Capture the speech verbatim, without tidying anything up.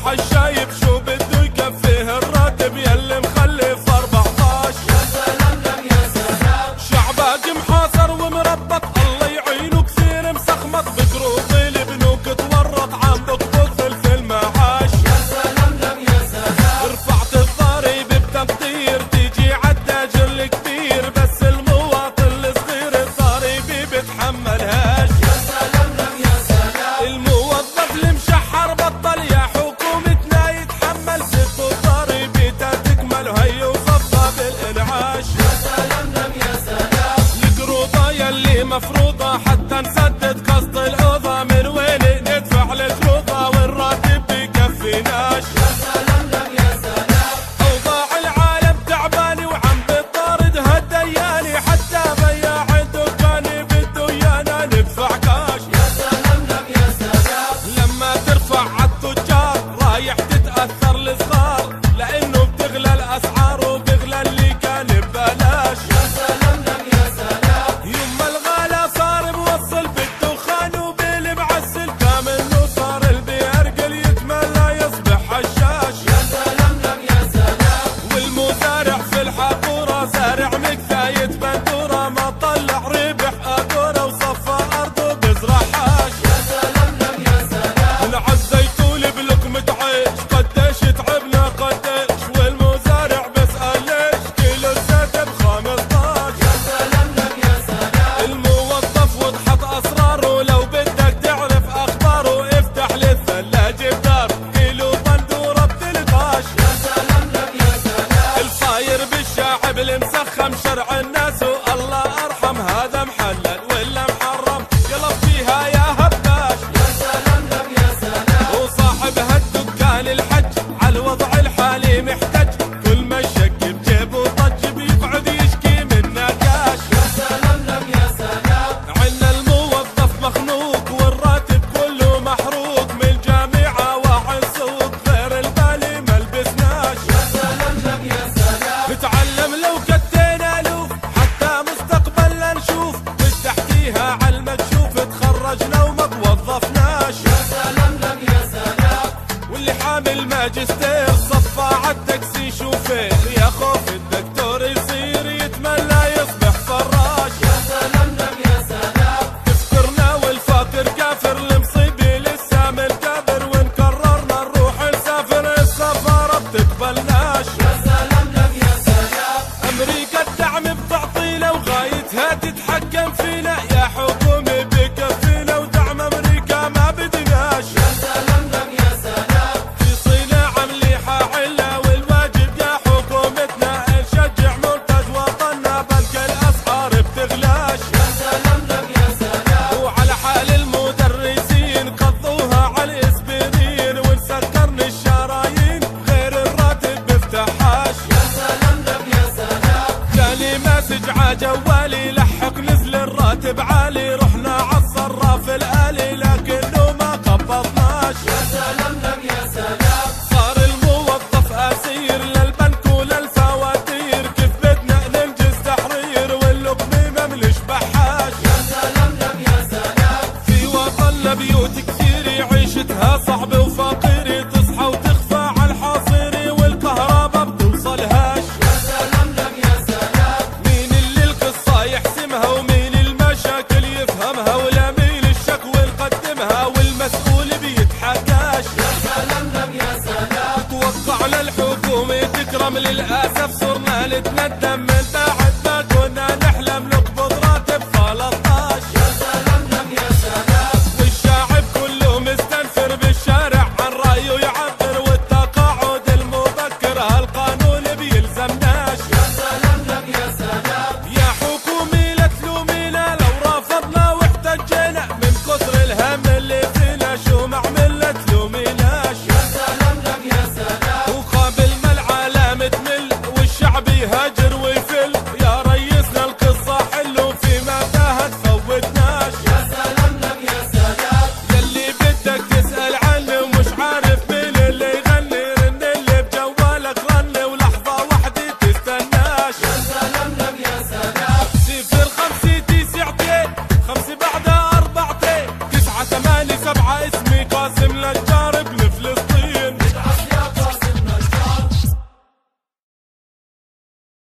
الشايب شو بده يكفيه الراتب يلي مخلف أربعطاش. يا سلام لك يا سلام. شعبك محاصر ومربط الله يعينه كثير مسخمط بقروض البنوك تورط عم بقبض ثلث المعاش. يا سلام لك يا سلام. رفعت الضريب بتقدير تيجي عالتاجر الكبير بس المواطن الصغير الضريبة بتحملهاش. يا سلام لك يا سلام. الموظف المشحر بطل يا حكومتنا يتحمل ست الضريبة تكمل وهي وصفها بالانعاش. يا سلام لك يا سلام. القروضة يلي مفروضة حتى نسدد قسط الأوضة من وين ندفع القروضة والراتب بكفيناش. يا سلام لك يا سلام. أوضاع العالم تعباني وعم بتطارد هالدياني حتى بياع الدكان بده يانا ندفع كاش. يا سلام لك يا سلام. لما ترفع عالتجار رايح تتأثر الصغار لأنه بتغلى الأسعار وبغلى اللي كان ببلاش. يا سلام لك يا سلام. يما الغلا صار موصل بالدخان وبالمعسل كامل صار البيرقل يتملى يصبح حشاش. يا سلام لك يا سلام. والمزارع في الحقورة زارع مكفاية بندورة ما طلع ربح أجورة وصفى أرضه بزرع حاش. يا سلام لك يا سلام. العزة يطول بلقمة عيش قديش تعبنا قديش والمزارع بسأل ليش كيلو الزيت بخمسطاش. يا سلام لك يا سلام. الموظف وضحت أسراره لو بدك تعرف أخباره افتح للثلاجة بدار كيلو بندورة بتلتاش. يا سلام لك يا سلام. الصاير بالشاعب المسخم شرع الناس والله أرحم هذا محلل ولا محرم يلا فيها يا هباش. يا سلام لك يا سلام. وصاحب هالدكان الحج عالوضع الحالي محتج كل ما شك بجيبه طج بيقعد يشكي من نكاش. يا سلام لك يا سلام. عنا الموظف مخنوق والراتب كله محروق من الجامعة واعي السوق غير البالي ما لبسناش. يا سلام لك يا سلام. نتعلم لو كتينا الوف حتى مستقبلنا نشوف بالتحكيها عالمكشوف تخرجنا وما توظفناش. يا سلام لك يا سلام. واللي حامل ماجستير صفى عالتاكسي شوفير يا خوف الدكتور يصير يتمنى يصبح فراش. يا سلام لك يا سلام. تفكرنا والفاقر كافر المصيبة لسه من الكابر وان قررنا نروح نسافر السفارة بتقبلناش. يا سلام لك يا سلام. أمريكا الدعم بتعطينا وغايتها تتحكم فينا يا حكومة بكفينا ودعم أمريكا ما بدناش. يا سلام لك يا سلام. في صناعة مليحة حلة والواجب يا حكومتنا نشجع منتج وطننا بلك الأسعار بتغلاش. يا سلام لك يا سلام. وعلى حال المدرسين قضوها على الإسبرين ونسكرن الشرايين غير الراتب بفتحاش. يا سلام لك يا سلام. جاني مسج عجوالي لحق نزل الراتب عالي رحنا عالصراف الآلي لكنه ما قبضناش. يا سلام لك يا سلام. صار الموظف أسير للبنك وللفواتير كيف بدنا ننجز تحرير واللقمة مملش بحاش. يا سلام لك يا سلام. في وطننا بيوت كثير عيشتها صعبة وفقيرة تصحى وتخفى عالحاصير والكهرباء بتوصلهاش. يا سلام لك يا سلام. مين اللي القصة يحسمها ومين المشاكل يفهمها ولا مين الشكوى يقدمها والمسؤول بيتحكاش. يا سلام لك يا سلام. توقعنا الحكومة تكرم للأسف صرنا نتندم